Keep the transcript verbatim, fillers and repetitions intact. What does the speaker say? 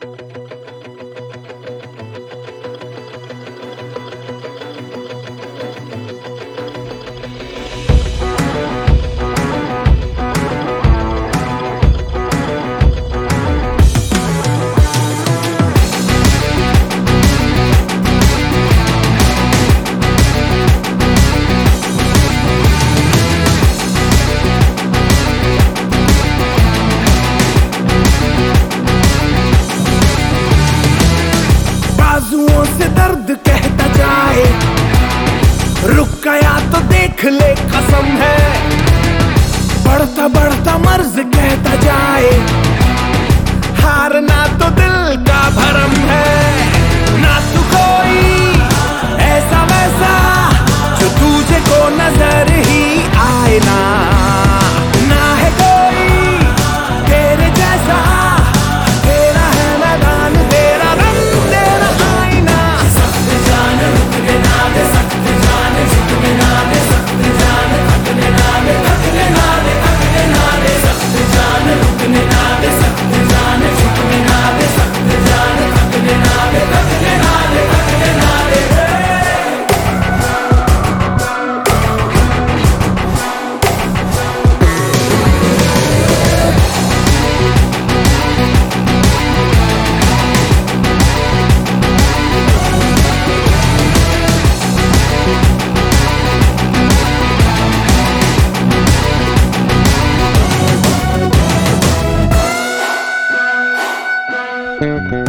बाजुओं से दर्द कहता जाए, रुक गया तो देख ले कसम है। बढ़ता बढ़ता मर्ज कहता जाए, हारना तो दिल का भरम है। ना तू कोई ऐसा वैसा जो तुझे को नजर ही आए, ना ना है कोई तेरे जैसा। तेरा है मैदान, तेरा रंग, तेरा आईना। सख्त जान रुकने ना दे, सख्त जान झुकने ना दे, सख्त जान थकने ना दे, थकने ना दे, थकने ना दे। सख्त जान रुकने ना दे, सख्त जान झुकने ना दे, सख्त जान थकने ना दे, थकने ना दे, थकने ना दे। Thank you.